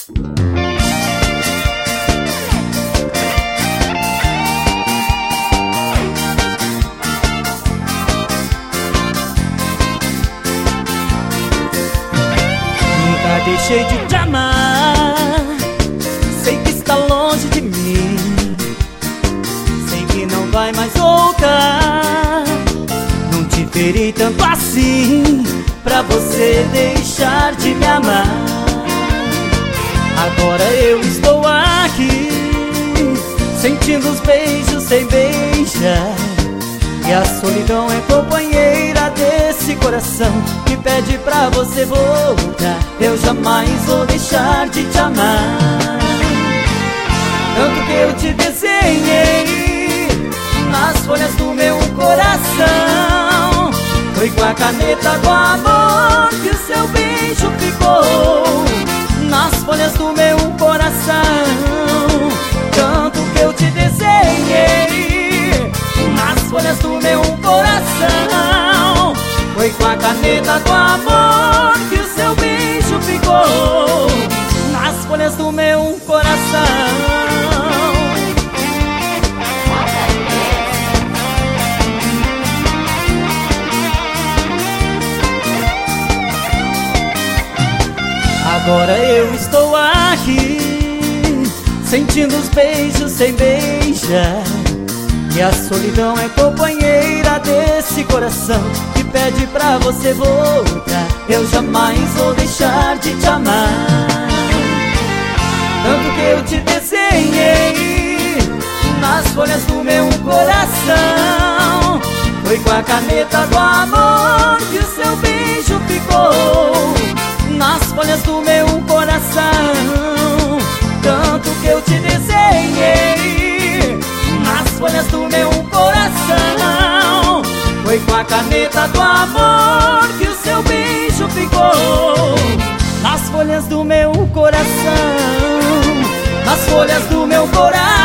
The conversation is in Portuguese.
Nunca deixei de te amar. Sei que está longe de mim, sei que não vai mais voltar. Não te feri tanto assim pra você deixar de me amar. Agora eu estou aqui, sentindo os beijos sem beijar, e a solidão é companheira desse coração que pede pra você voltar. Eu jamais vou deixar de te amar. Tanto que eu te desenhei nas folhas do meu coração, foi com a caneta do amor que o seu beijo ficou nas folhas do meu coração. Tanto que eu te desenhei nas folhas do meu coração, foi com a caneta do amor que o seu beijo ficou nas folhas do meu coração. Agora eu estou aqui, sentindo os beijos sem beijar, e a solidão é companheira desse coração que pede pra você voltar. Eu jamais vou deixar de te amar. Tanto que eu te desenhei nas folhas do meu coração, foi com a caneta do amor que o seu beijo ficou nas folhas do meu coração. Tanto que eu te desenhei nas folhas do meu coração, foi com a caneta do amor que o seu beijo ficou nas folhas do meu coração, nas folhas do meu coração.